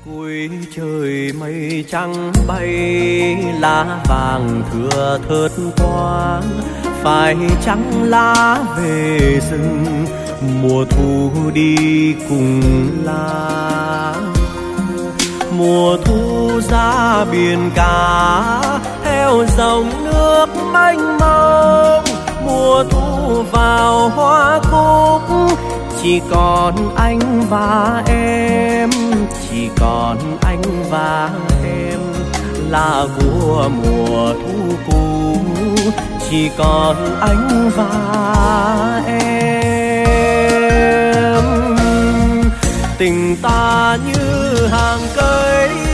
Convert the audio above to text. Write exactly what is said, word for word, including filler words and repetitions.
Cuối trời mây trắng bay, lá vàng thưa thớt quang, phải trắng lá về rừng, mùa thu đi cùng lá. Mùa thu ra biển cả, theo dòng nước mênh mông, mùa thu vào hoa cúc, chỉ còn anh và em, chỉ còn anh và em là của mùa thu cũ, chỉ còn anh và em. Tình ta như hàng cây